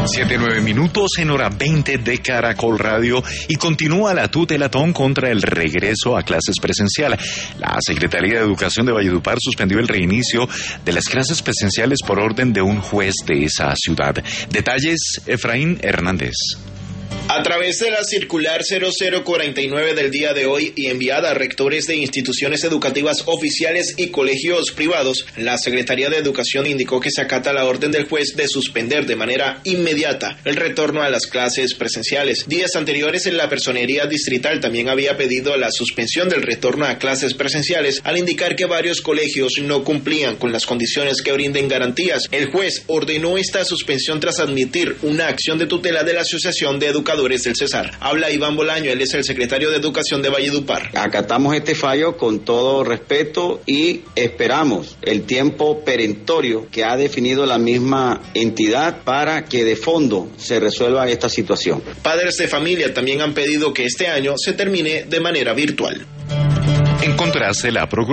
7:09 en hora 20 de Caracol Radio y continúa la tutelatón contra el regreso a clases presencial. La Secretaría de Educación de Valledupar suspendió el reinicio de las clases presenciales por orden de un juez de esa ciudad. Detalles, Efraín Hernández. A través de la circular 0049 del día de hoy y enviada a rectores de instituciones educativas oficiales y colegios privados, la Secretaría de Educación indicó que se acata la orden del juez de suspender de manera inmediata el retorno a las clases presenciales. Días anteriores, en la Personería Distrital también había pedido la suspensión del retorno a clases presenciales al indicar que varios colegios no cumplían con las condiciones que brinden garantías. El juez ordenó esta suspensión tras admitir una acción de tutela de la Asociación de Educadores del Cesar. Habla Iván Bolaño, él es el secretario de Educación de Valledupar. Acatamos este fallo con todo respeto y esperamos el tiempo perentorio que ha definido la misma entidad para que de fondo se resuelva esta situación. Padres de familia también han pedido que este año se termine de manera virtual. En contraste, la Procuraduría